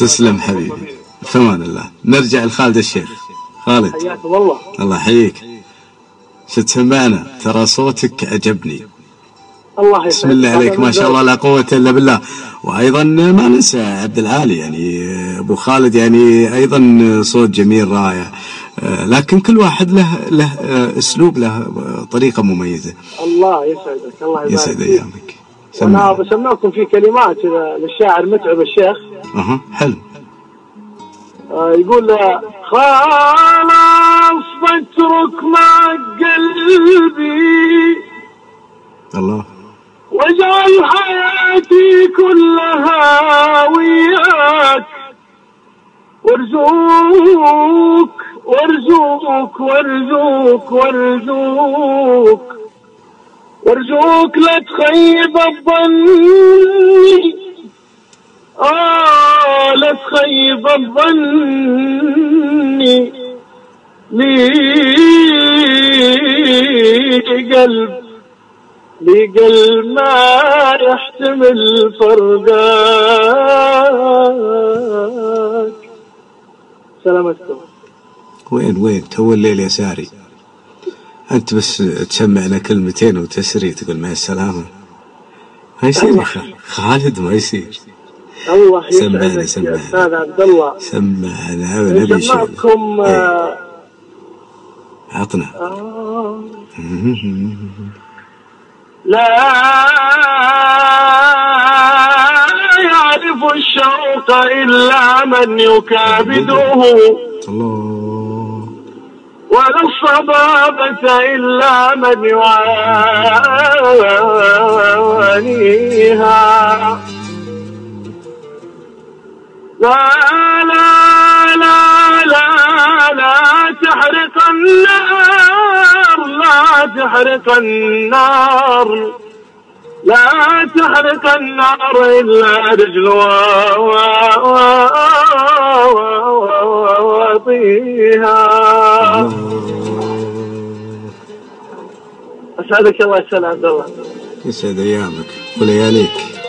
تسلم حبيبي، في امان الله. نرجع لخالد الشيخ. خالد حياكم الله. الله يحييك. شو تسمعنا؟ ترى صوتك عجبني. الله بسم الله عليك ما شاء الله لا قوة إلا بالله. وأيضا ما ننسى عبد العالي يعني أبو خالد، يعني أيضا صوت جميل رائع. لكن كل واحد له أسلوب، له طريقة مميزة. الله يسعدك، الله يسعد أيامك. أنا بسمعكم في كلمات للشاعر متعب الشيخ. حلو. يقول خلاص بترك مع قلبي الله، واجعل حياتي كلها وياك، وارزوك وارزوك وارزوك وارزوك وارزوك لا تخيب الظن، لا تخيب الظن، لي قلب ما يحتمل فرقاك. سلامتكم. وين تو الليل يا ساري؟ أنت بس تسمعنا كلمتين وتسري تقول مع السلامة. ما يصير خالد، ما يصير. الله سمعنا يا أستاذ عبد الله. سمعنا ونبي سمعكم. عطنا. لا يعرف الشوق إلا من يكابده، الله، ولا الصبابة إلا من يعانيها. لا لا لا لا لا تحرق النار، لا تحرق النار، لا تحرق النار إلا رجل وطيها. أسعدك الله. السلام عبد الله. يسعد أيامك ولياليك.